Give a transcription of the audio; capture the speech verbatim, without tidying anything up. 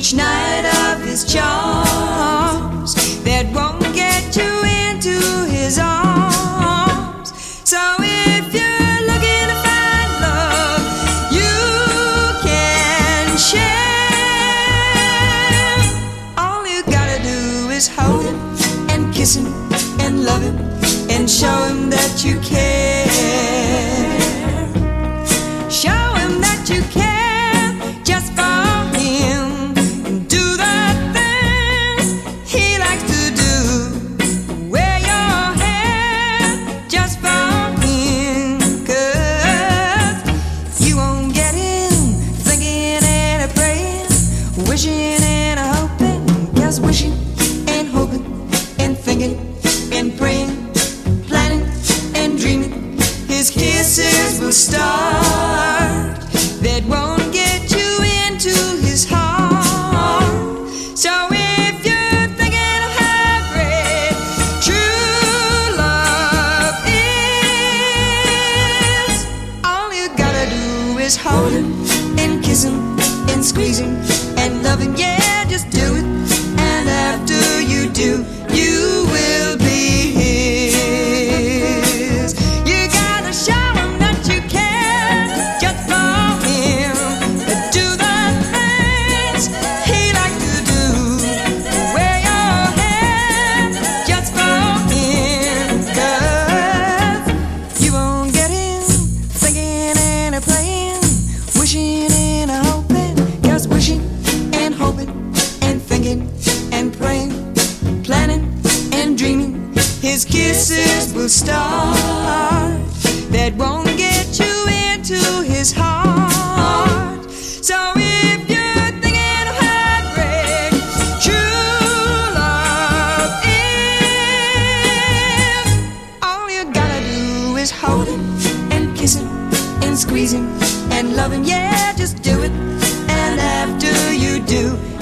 each night of his charms that won't get you into his arms. So if you're looking to find love, you can share. All you gotta do is hold him and kiss him and love him and show him that you care. Show him that you care just for him, and do the things he likes to do. Wear your hair just for him, 'cause you won't get him thinking and a praying, wishing and a hoping, just wishing and hoping and thinking and praying, planning and dreaming. His kisses will start that won't get you into his heart. So if you're thinking of how great true love is, all you gotta do is hold him and kiss him and squeeze him and love him. Yeah, just do it. And after you do, you will be his. You gotta show him that you care just for him. Do the things he likes to do. Wear your hair just for him, 'cause you won't get him thinking and a playing, wishing and a hoping, just wishing and hoping and thinking and praying, planning and dreaming. His kisses will start that won't get you into his heart. So if you're thinking of how great true love is, all you gotta do is hold him and kiss him and squeeze him and love him. Yeah, just do it. And after you do,